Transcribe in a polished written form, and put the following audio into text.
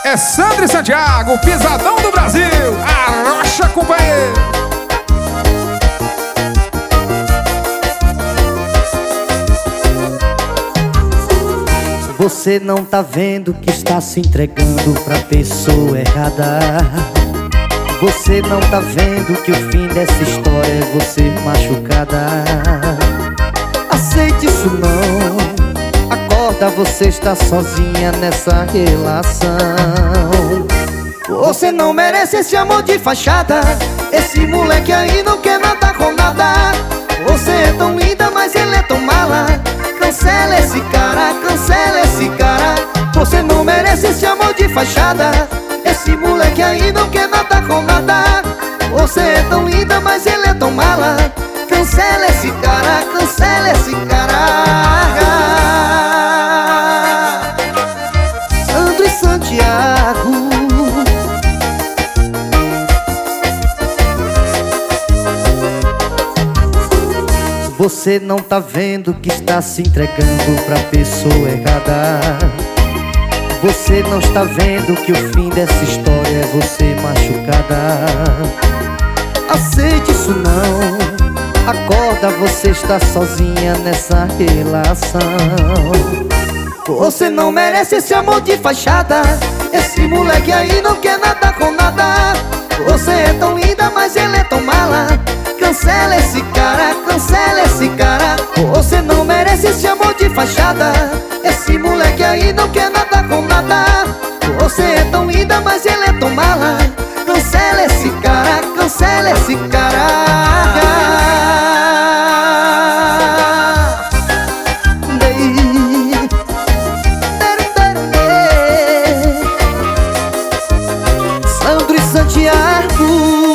É Sandro e Santiago, o pisadão do Brasil. Arrocha, companheiro. Você não tá vendo que está se entregando pra pessoa errada. Você não tá vendo que o fim dessa história é você machucada. Aceite isso não. Acorda, você está sozinha nessa relação. Você não merece esse amor de fachada. Esse moleque aí não quer nada com nada. Você é tão linda, mas ele é tão mala. Cancela esse cara, cancela esse cara. Você não merece esse amor de fachada. Esse moleque aí não quer nada com nada. Você é tão linda, mas ele é tão mala. Cancela esse cara, cancela esse cara. Sandro e Santiago. Você não tá vendo que está se entregando pra pessoa errada. Você não está vendo que o fim dessa história é você machucada. Aceite isso não. Acorda, você está sozinha nessa relação. Você não merece esse amor de fachada. Esse moleque aí não quer nada com nada. Você é tão linda, mas ele é tão mala. Cancela esse cara, cancela esse cara. Você não merece esse amor de fachada. Esse moleque aí não quer nada com nada. Você é tão linda, mas ele é tão mala. Cancela esse cara, cancela esse cara. Sandro e Santiago.